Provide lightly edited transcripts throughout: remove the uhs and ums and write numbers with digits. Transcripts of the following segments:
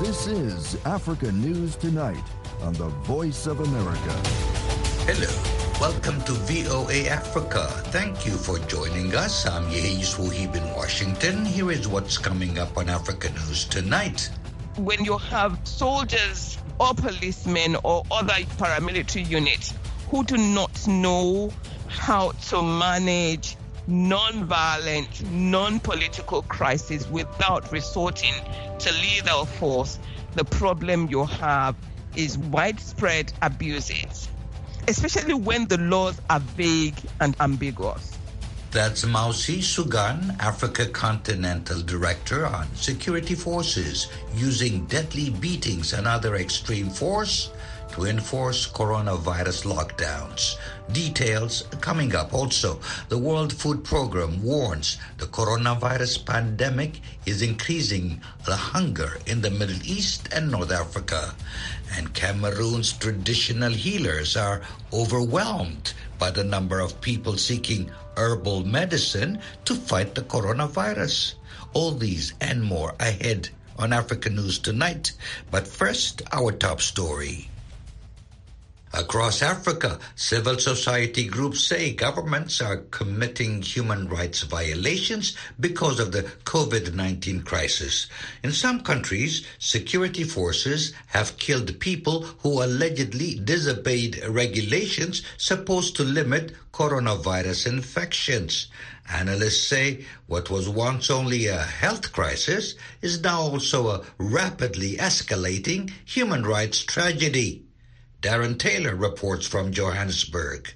This is Africa News Tonight on the Voice of America. Hello, welcome to VOA Africa. Thank you for joining us. I'm Yehis Wuhib in Washington. Here is what's coming up on Africa News Tonight. When you have soldiers or policemen or other paramilitary units who do not know how to manage non-violent, non-political crisis without resorting to lethal force, the problem you have is widespread abuses, especially when the laws are vague and ambiguous. That's Mausi Sugan, Africa Continental Director on Security Forces, using deadly beatings and other extreme force to enforce coronavirus lockdowns. Details coming up. Also, the World Food Programme warns the coronavirus pandemic is increasing the hunger in the Middle East and North Africa. And Cameroon's traditional healers are overwhelmed by the number of people seeking herbal medicine to fight the coronavirus. All these and more ahead on Africa News Tonight. But first, our top story. Across Africa, civil society groups say governments are committing human rights violations because of the COVID-19 crisis. In some countries, security forces have killed people who allegedly disobeyed regulations supposed to limit coronavirus infections. Analysts say what was once only a health crisis is now also a rapidly escalating human rights tragedy. Darren Taylor reports from Johannesburg.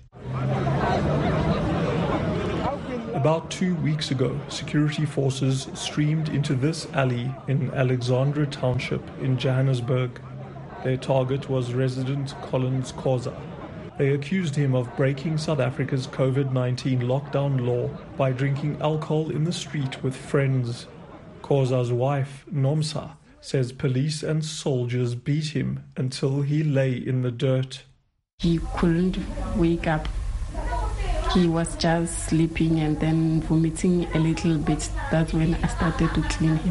About 2 weeks ago, security forces streamed into this alley in Alexandra Township in Johannesburg. Their target was resident Collins Khoza. They accused him of breaking South Africa's COVID-19 lockdown law by drinking alcohol in the street with friends. Khoza's wife, Nomsa, says police and soldiers beat him until he lay in the dirt. He couldn't wake up. He was just sleeping and then vomiting a little bit. That's when I started to clean him.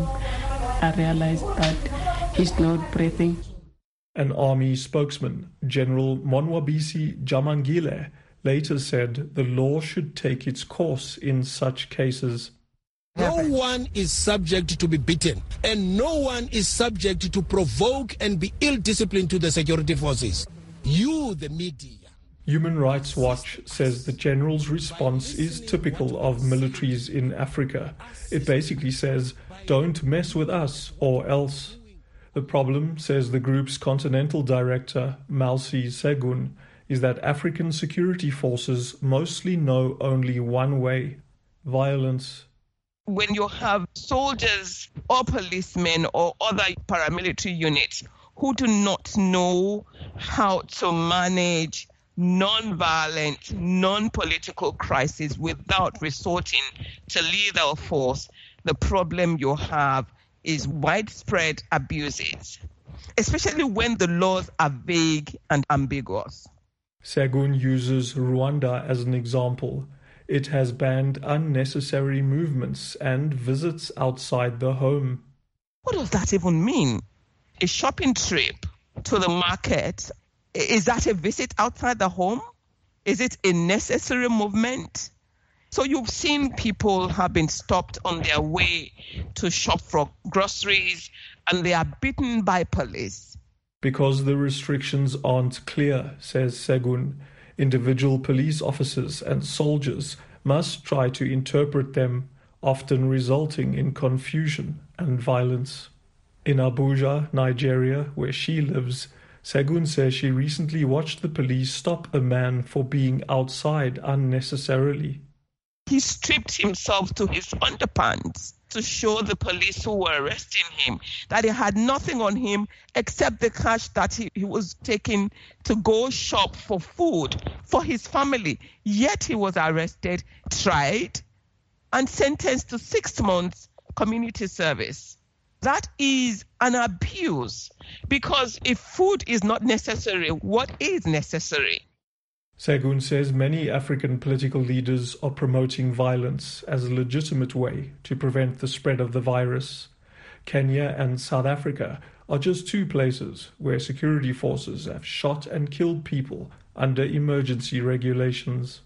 I realized that he's not breathing. An army spokesman, General Monwabisi Jamangile, later said the law should take its course in such cases. No one is subject to be beaten, and no one is subject to provoke and be ill-disciplined to the security forces. You, the media. Human Rights Watch says the general's response is typical of militaries in Africa. It basically says, don't mess with us or else. The problem, says the group's continental director, Mausi Segun, is that African security forces mostly know only one way: violence. When you have soldiers or policemen or other paramilitary units who do not know how to manage non-violent, non-political crisis without resorting to lethal force, the problem you have is widespread abuses, especially when the laws are vague and ambiguous. Segun uses Rwanda as an example. It has banned unnecessary movements and visits outside the home. What does that even mean? A shopping trip to the market, is that a visit outside the home? Is it a necessary movement? So you've seen people have been stopped on their way to shop for groceries and they are beaten by police. Because the restrictions aren't clear, says Segun, individual police officers and soldiers must try to interpret them, often resulting in confusion and violence. In Abuja, Nigeria, where she lives, Segun says she recently watched the police stop a man for being outside unnecessarily. He stripped himself to his underpants to show the police who were arresting him that he had nothing on him except the cash that he was taking to go shop for food for his family. Yet he was arrested, tried, and sentenced to 6 months community service. That is an abuse, because if food is not necessary, what is necessary? Segun says many African political leaders are promoting violence as a legitimate way to prevent the spread of the virus. Kenya and South Africa are just two places where security forces have shot and killed people under emergency regulations.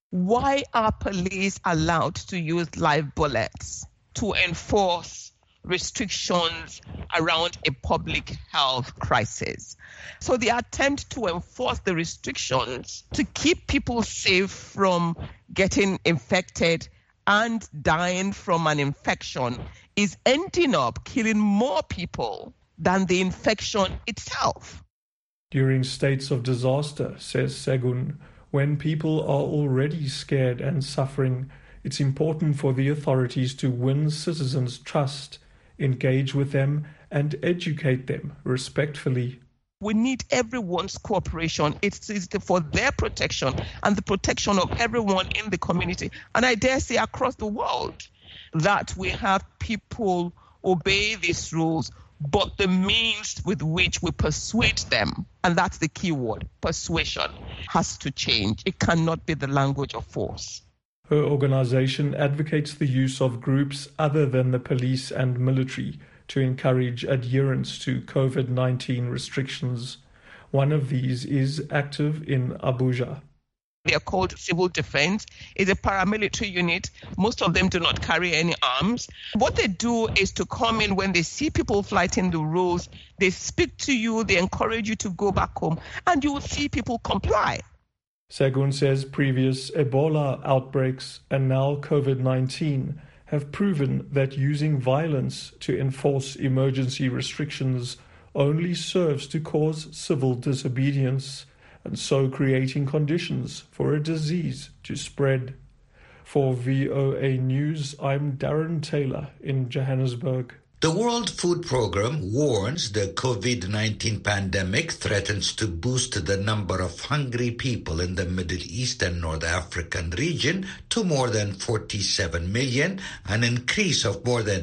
Why are police allowed to use live bullets to enforce restrictions around a public health crisis? So the attempt to enforce the restrictions to keep people safe from getting infected and dying from an infection is ending up killing more people than the infection itself. During states of disaster, says Segun, when people are already scared and suffering, it's important for the authorities to win citizens' trust, engage with them, and educate them respectfully. We need everyone's cooperation. It's for their protection and the protection of everyone in the community, and I dare say across the world, that we have people obey these rules, but the means with which we persuade them, and that's the key word, persuasion, has to change. It cannot be the language of force. Her organization advocates the use of groups other than the police and military to encourage adherence to COVID-19 restrictions. One of these is active in Abuja. They are called civil defense. It's a paramilitary unit. Most of them do not carry any arms. What they do is to come in when they see people flouting the rules. They speak to you, they encourage you to go back home, and you will see people comply. Segun says previous Ebola outbreaks and now COVID-19 have proven that using violence to enforce emergency restrictions only serves to cause civil disobedience, and so creating conditions for a disease to spread. For VOA News, I'm Darren Taylor in Johannesburg. The World Food Programme warns the COVID-19 pandemic threatens to boost the number of hungry people in the Middle East and North African region to more than 47 million, an increase of more than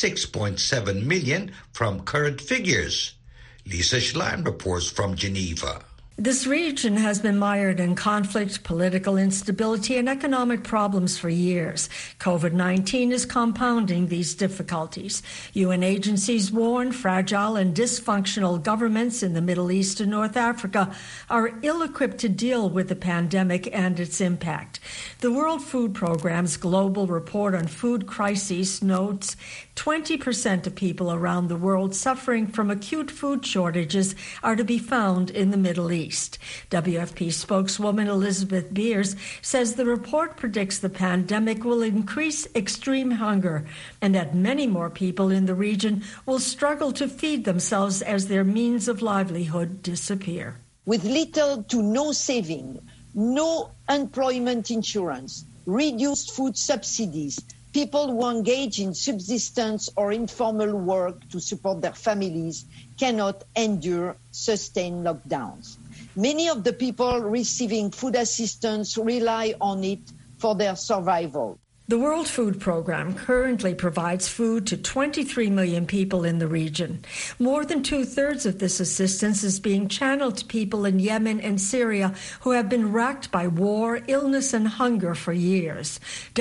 6.7 million from current figures. Lisa Schlein reports from Geneva. This region has been mired in conflict, political instability, and economic problems for years. COVID-19 is compounding these difficulties. UN agencies warn fragile and dysfunctional governments in the Middle East and North Africa are ill-equipped to deal with the pandemic and its impact. The World Food Programme's Global Report on Food Crises notes 20% of people around the world suffering from acute food shortages are to be found in the Middle East. WFP spokeswoman Elizabeth Beers says the report predicts the pandemic will increase extreme hunger and that many more people in the region will struggle to feed themselves as their means of livelihood disappear. With little to no saving, no employment insurance, reduced food subsidies, people who engage in subsistence or informal work to support their families cannot endure sustained lockdowns. Many of the people receiving food assistance rely on it for their survival. The World Food Programme currently provides food to 23 million people in the region. More than two-thirds of this assistance is being channeled to people in Yemen and Syria who have been racked by war, illness, and hunger for years.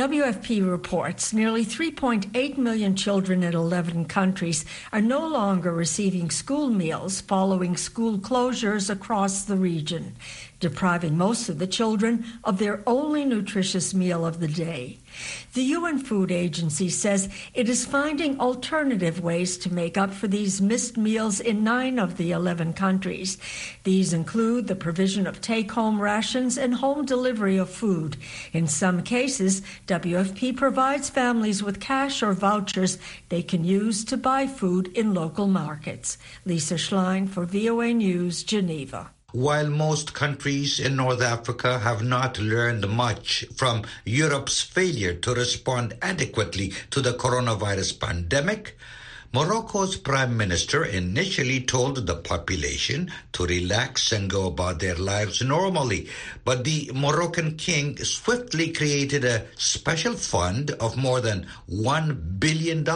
WFP reports nearly 3.8 million children in 11 countries are no longer receiving school meals following school closures across the region, depriving most of the children of their only nutritious meal of the day. The UN Food Agency says it is finding alternative ways to make up for these missed meals in 9 of the 11 countries. These include the provision of take-home rations and home delivery of food. In some cases, WFP provides families with cash or vouchers they can use to buy food in local markets. Lisa Schlein for VOA News, Geneva. While most countries in North Africa have not learned much from Europe's failure to respond adequately to the coronavirus pandemic, Morocco's prime minister initially told the population to relax and go about their lives normally. But the Moroccan king swiftly created a special fund of more than $1 billion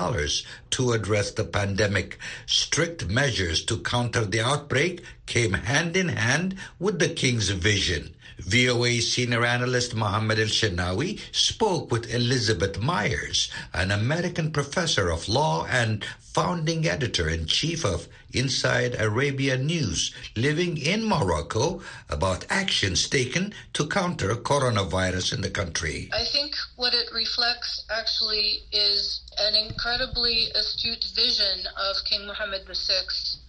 to address the pandemic. Strict measures to counter the outbreak came hand in hand with the king's vision. VOA senior analyst Mohammed El-Shenawi spoke with Elizabeth Myers, an American professor of law and founding editor-in-chief of Inside Arabia News, living in Morocco, about actions taken to counter coronavirus in the country. I think what it reflects actually is an incredibly astute vision of King Mohammed VI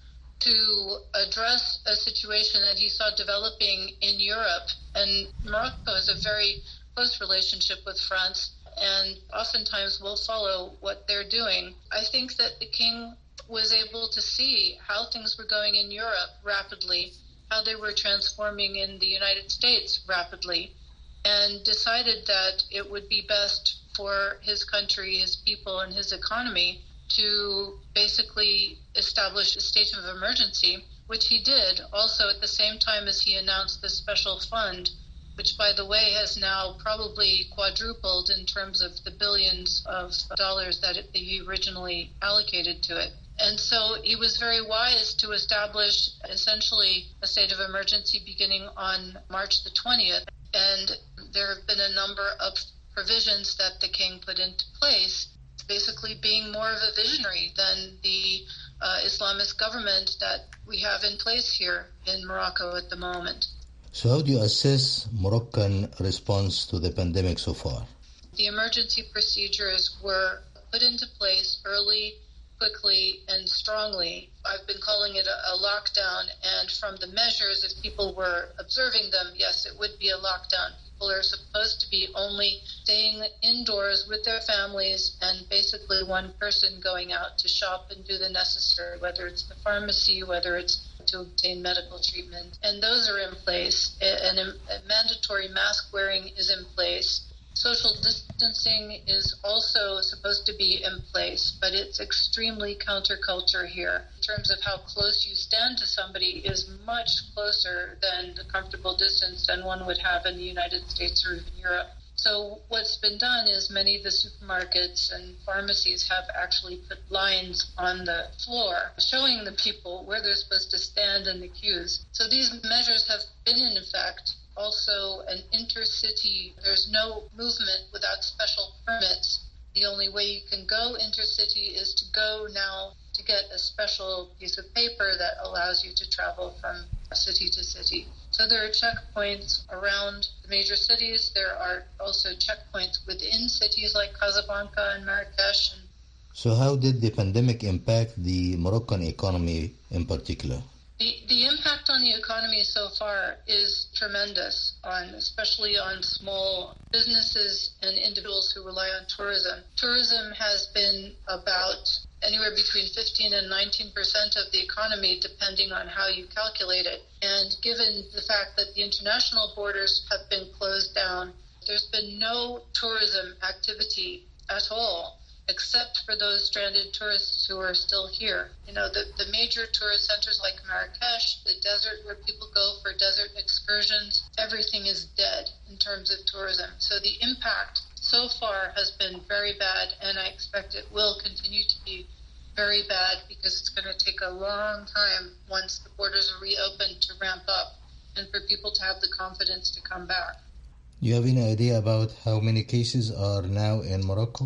to address a situation that he saw developing in Europe. And Morocco has a very close relationship with France and oftentimes will follow what they're doing. I think that the king was able to see how things were going in Europe rapidly, how they were transforming in the United States rapidly, and decided that it would be best for his country, his people, and his economy to basically establish a state of emergency, which he did also at the same time as he announced this special fund, which, by the way, has now probably quadrupled in terms of the billions of dollars that he originally allocated to it. And so he was very wise to establish essentially a state of emergency beginning on March the 20th. And there have been a number of provisions that the king put into place, basically being more of a visionary than the Islamist government that we have in place here in Morocco at the moment. So how do you assess Moroccan response to the pandemic so far? The emergency procedures were put into place early, quickly, and strongly. I've been calling it a lockdown, and from the measures, if people were observing them, yes, it would be a lockdown. People are supposed to be only staying indoors with their families and basically one person going out to shop and do the necessary, whether it's the pharmacy, whether it's to obtain medical treatment. And those are in place. And a mandatory mask wearing is in place. Social distancing is also supposed to be in place, but it's extremely counterculture here. In terms of how close you stand to somebody is much closer than the comfortable distance than one would have in the United States or even Europe. So what's been done is many of the supermarkets and pharmacies have actually put lines on the floor showing the people where they're supposed to stand in the queues. So these measures have been in effect. Also, an intercity, there's no movement without special permits. The only way you can go intercity is to go now to get a special piece of paper that allows you to travel from city to city. So there are checkpoints around the major cities. There are also checkpoints within cities like Casablanca and Marrakesh. So how did the pandemic impact the Moroccan economy in particular? The impact on the economy so far is tremendous, especially on small businesses and individuals who rely on tourism. Tourism has been about anywhere between 15 and 19% of the economy, depending on how you calculate it. And given the fact that the international borders have been closed down, there's been no tourism activity at all, except for those stranded tourists who are still here. You know, the major tourist centers like Marrakesh, the desert where people go for desert excursions, everything is dead in terms of tourism. So the impact so far has been very bad, and I expect it will continue to be very bad because it's going to take a long time once the borders are reopened to ramp up and for people to have the confidence to come back. Do you have any idea about how many cases are now in Morocco?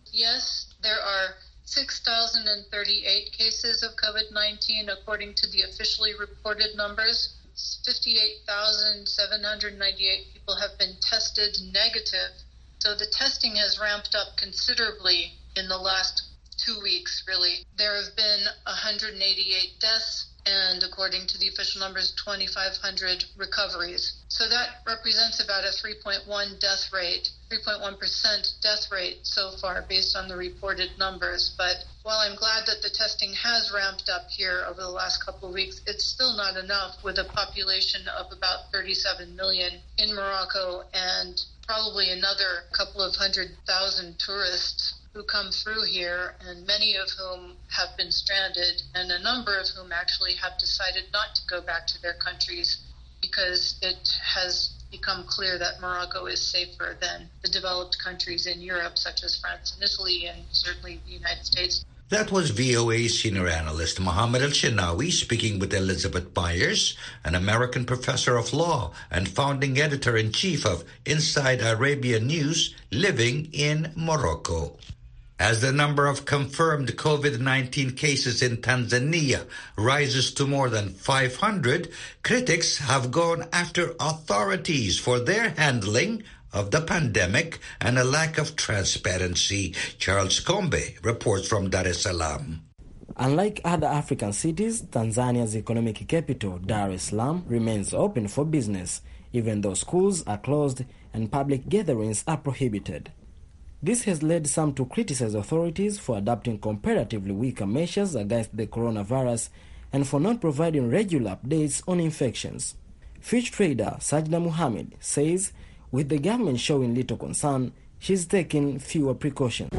Yes, there are 6,038 cases of COVID-19 according to the officially reported numbers. 58,798 people have been tested negative. So the testing has ramped up considerably in the last 2 weeks, really. There have been 188 deaths, and according to the official numbers, 2,500 recoveries. So that represents about a 3.1% death rate so far based on the reported numbers. But while I'm glad that the testing has ramped up here over the last couple of weeks, it's still not enough with a population of about 37 million in Morocco and probably another couple of 100,000 tourists who come through here, and many of whom have been stranded, and a number of whom actually have decided not to go back to their countries because it has become clear that Morocco is safer than the developed countries in Europe, such as France and Italy, and certainly the United States. That was VOA senior analyst Mohammed El-Shenawi speaking with Elizabeth Byers, an American professor of law and founding editor-in-chief of Inside Arabia News, living in Morocco. As the number of confirmed COVID-19 cases in Tanzania rises to more than 500, critics have gone after authorities for their handling of the pandemic and a lack of transparency. Charles Kombe reports from Dar es Salaam. Unlike other African cities, Tanzania's economic capital, Dar es Salaam, remains open for business, even though schools are closed and public gatherings are prohibited. This has led some to criticize authorities for adopting comparatively weaker measures against the coronavirus and for not providing regular updates on infections. Fish trader Sajda Muhammad says with the government showing little concern, she's taking fewer precautions.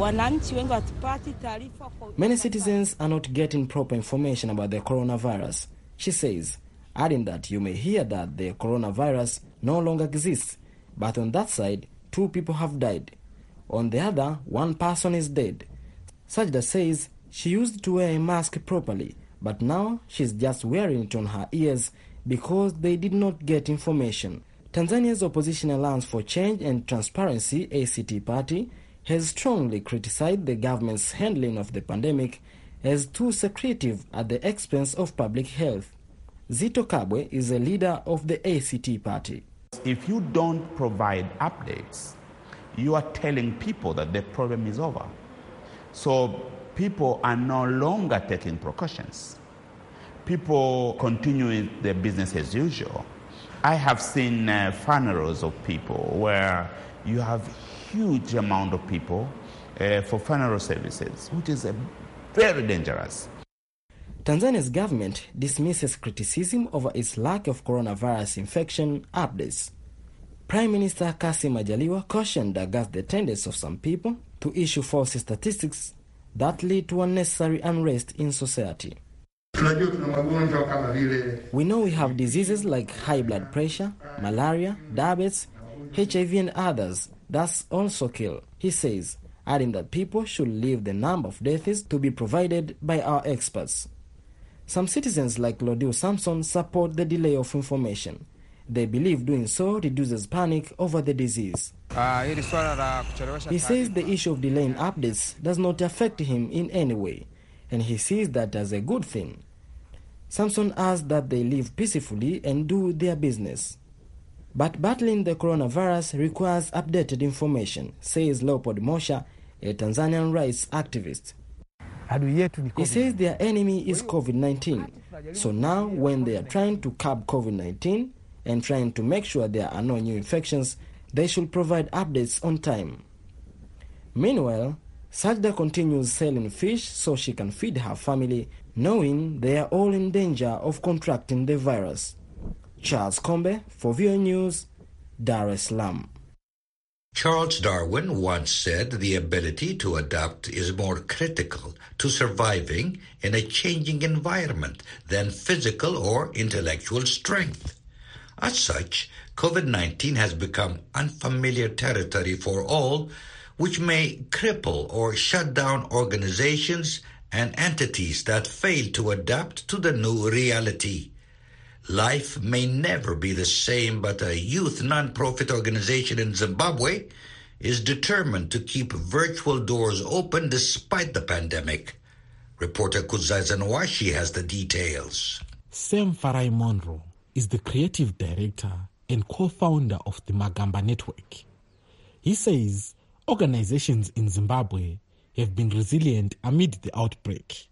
Many citizens are not getting proper information about the coronavirus, she says, adding that you may hear that the coronavirus no longer exists, but on that side, 2 people have died. On the other, 1 person is dead. Sajda says she used to wear a mask properly, but now she's just wearing it on her ears because they did not get information. Tanzania's Opposition Alliance for Change and Transparency, ACT Party, has strongly criticized the government's handling of the pandemic as too secretive at the expense of public health. Zito Kabwe is a leader of the ACT Party. If you don't provide updates, you are telling people that the problem is over. So people are no longer taking precautions. People continue their business as usual. I have seen funerals of people where you have huge amount of people for funeral services, which is very dangerous. Tanzania's government dismisses criticism over its lack of coronavirus infection updates. Prime Minister Kassim Majaliwa cautioned against the tendency of some people to issue false statistics that lead to unnecessary unrest in society. We know we have diseases like high blood pressure, malaria, diabetes, HIV and others that also kill, he says, adding that people should leave the number of deaths to be provided by our experts. Some citizens like Lodiu Samson support the delay of information. They believe doing so reduces panic over the disease. He says the issue of delaying updates does not affect him in any way, and he sees that as a good thing. Samson asks that they live peacefully and do their business. But battling the coronavirus requires updated information, says Leopold Mosha, a Tanzanian rights activist. He says their enemy is COVID-19. So now when they are trying to curb COVID-19 and trying to make sure there are no new infections, they should provide updates on time. Meanwhile, Sajda continues selling fish so she can feed her family, knowing they are all in danger of contracting the virus. Charles Kombe for VOA News, Dar es Salaam. Charles Darwin once said the ability to adapt is more critical to surviving in a changing environment than physical or intellectual strength. As such, COVID-19 has become unfamiliar territory for all, which may cripple or shut down organizations and entities that fail to adapt to the new reality. Life may never be the same, but a youth non-profit organization in Zimbabwe is determined to keep virtual doors open despite the pandemic. Reporter Kuzai Zanwashi has the details. Sam Farai Monroe is the creative director and co-founder of the Magamba Network. He says organizations in Zimbabwe have been resilient amid the outbreak.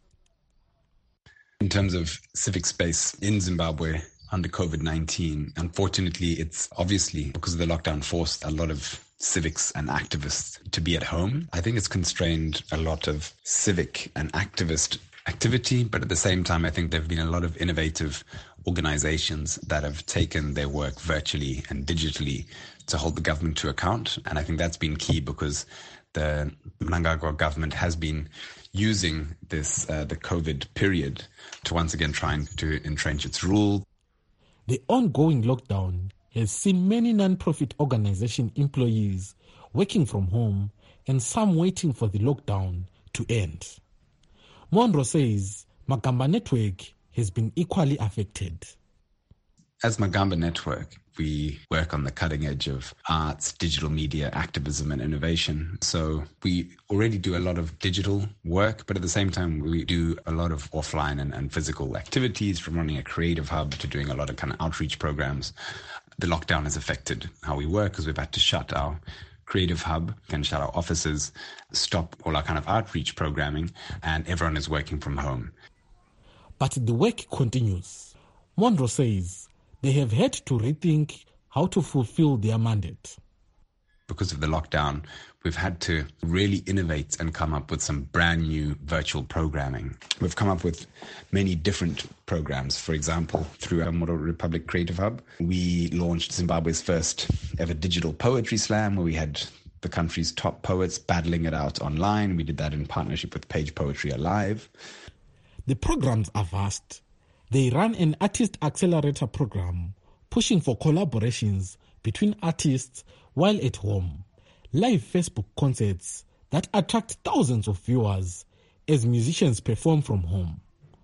In terms of civic space in Zimbabwe under COVID-19, unfortunately, it's obviously because of the lockdown forced a lot of civics and activists to be at home. I think it's constrained a lot of civic and activist activity, but at the same time, I think there have been a lot of innovative organizations that have taken their work virtually and digitally to hold the government to account. And I think that's been key because the Mnangagwa government has been using this the COVID period to once again trying to entrench its rule. The ongoing lockdown has seen many non-profit organization employees working from home and some waiting for the lockdown to end. Monroe says Magamba Network has been equally affected. As Magamba Network, we work on the cutting edge of arts, digital media, activism, and innovation. So we already do a lot of digital work, but at the same time, we do a lot of offline and physical activities, from running a creative hub to doing a lot of kind of outreach programs. The lockdown has affected how we work because we've had to shut our creative hub and shut our offices, stop all our kind of outreach programming, and everyone is working from home. But the work continues. Monroe says they have had to rethink how to fulfill their mandate. Because of the lockdown, we've had to really innovate and come up with some brand new virtual programming. We've come up with many different programs. For example, through our Model Republic Creative Hub, we launched Zimbabwe's first ever digital poetry slam, where we had the country's top poets battling it out online. We did that in partnership with Page Poetry Alive. The programs are vast. They run an artist accelerator program, pushing for collaborations between artists while at home, live Facebook concerts that attract thousands of viewers as musicians perform from home.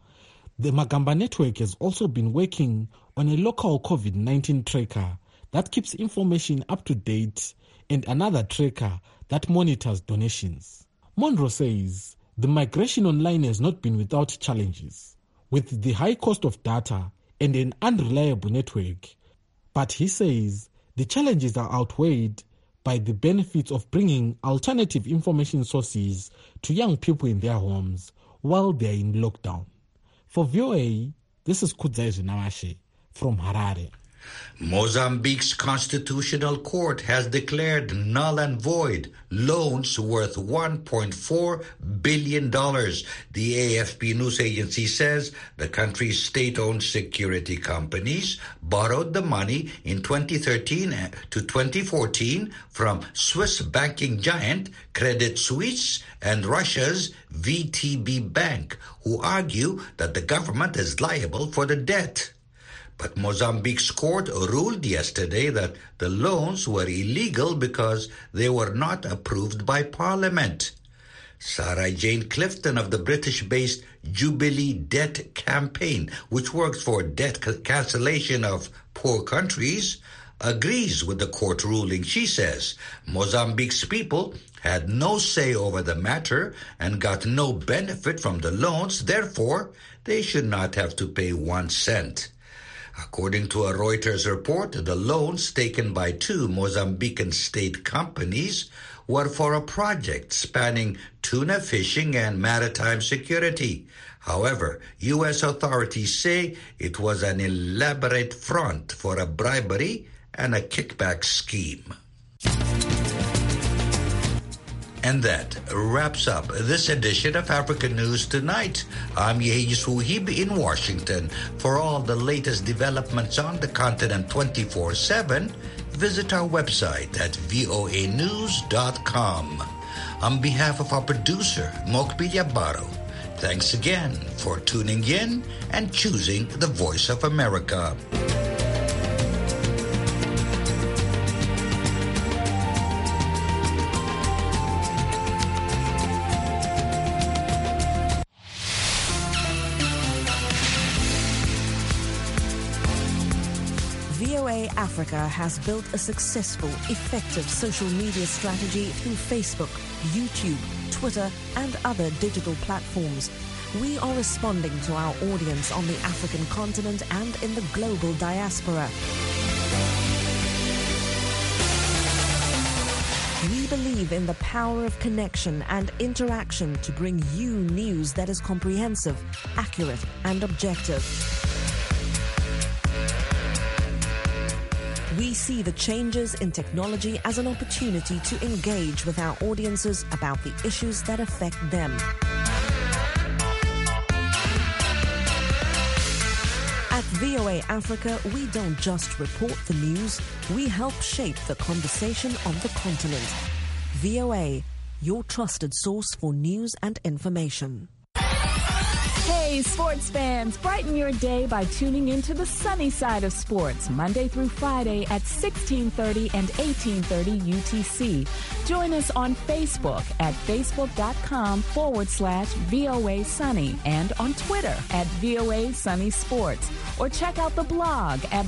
The Magamba Network has also been working on a local COVID-19 tracker that keeps information up to date and another tracker that monitors donations. Monroe says the migration online has not been without challenges, with the high cost of data and an unreliable network. But he says the challenges are outweighed by the benefits of bringing alternative information sources to young people in their homes while they are in lockdown. For VOA, this is Kudzai Nawashe from Harare. Mozambique's constitutional court has declared null and void loans worth $1.4 billion. The AFP news agency says the country's state-owned security companies borrowed the money in 2013 to 2014 from Swiss banking giant Credit Suisse and Russia's VTB Bank, who argue that the government is liable for the debt. But Mozambique's court ruled yesterday that the loans were illegal because they were not approved by Parliament. Sarah Jane Clifton of the British-based Jubilee Debt Campaign, which works for debt cancellation of poor countries, agrees with the court ruling. She says Mozambique's people had no say over the matter and got no benefit from the loans. Therefore, they should not have to pay 1 cent. According to a Reuters report, the loans taken by 2 Mozambican state companies were for a project spanning tuna fishing and maritime security. However, U.S. authorities say it was an elaborate front for a bribery and a kickback scheme. And that wraps up this edition of Africa News Tonight. I'm Yehis Wuhib in Washington. For all the latest developments on the continent 24/7, visit our website at voanews.com. On behalf of our producer, Mokbil Yabaro, thanks again for tuning in and choosing the Voice of America. VOA Africa has built a successful, effective social media strategy through Facebook, YouTube, Twitter, and other digital platforms. We are responding to our audience on the African continent and in the global diaspora. We believe in the power of connection and interaction to bring you news that is comprehensive, accurate, and objective. We see the changes in technology as an opportunity to engage with our audiences about the issues that affect them. At VOA Africa, we don't just report the news, we help shape the conversation on the continent. VOA, your trusted source for news and information. Hey, sports fans, brighten your day by tuning into the sunny side of sports, Monday through Friday at 1630 and 1830 UTC. Join us on Facebook at facebook.com/VOA Sunny and on Twitter at VOA Sunny Sports. Or check out the blog at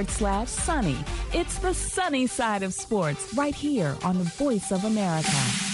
blogs.voanews.com/sunny. It's the sunny side of sports right here on the Voice of America.